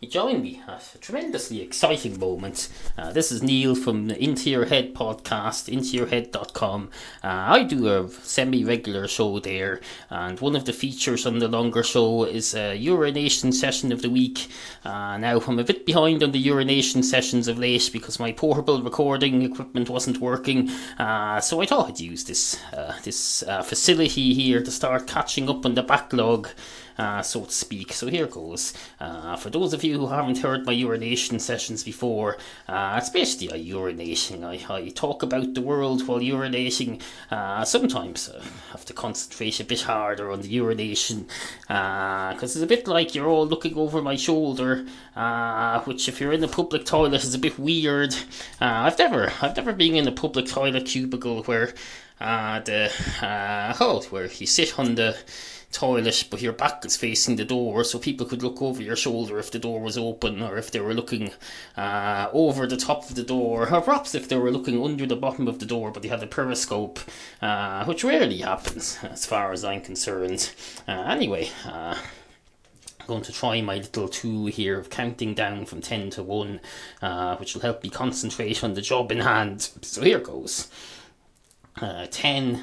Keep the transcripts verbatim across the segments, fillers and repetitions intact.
join me at a tremendously exciting moment. Uh, this is Neil from the Into Your Head podcast, into your head dot com. Uh, I do a semi-regular show there, and one of the features on the longer show is a urination session of the week. Uh, now, I'm a bit behind on the urination sessions of late because my portable recording equipment wasn't working, uh, so I thought I'd use this, uh, this uh, facility here to start catching up on the backlog. Uh, so to speak. So here goes. Uh, for those of you who haven't heard my urination sessions before, uh, it's basically a urinating. I, I talk about the world while urinating. Uh, sometimes I have to concentrate a bit harder on the urination, because uh, it's a bit like you're all looking over my shoulder, uh, which if you're in a public toilet is a bit weird. Uh, I've never, I've never been in a public toilet cubicle where uh, the uh, oh, where you sit on the toilet but your back is facing the door, so people could look over your shoulder if the door was open, or if they were looking uh, over the top of the door, or perhaps if they were looking under the bottom of the door but they had a periscope, uh, which rarely happens as far as I'm concerned. Uh, anyway, uh, I'm going to try my little tool here of counting down from ten to one, uh, which will help me concentrate on the job in hand. So here goes. uh, ten,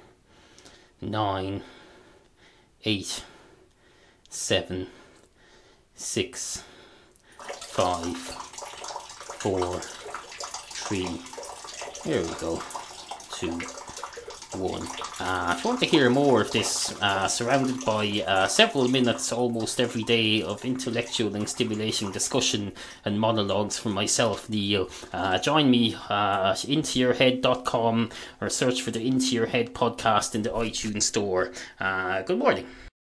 nine, eight, seven, six, five, four, three, there we go, two, one. Uh, if you want to hear more of this, uh, surrounded by uh, several minutes almost every day of intellectual and stimulating discussion and monologues from myself, Neil, uh, join me uh, at into your head dot com or search for the Into Your Head podcast in the iTunes store. Uh, good morning.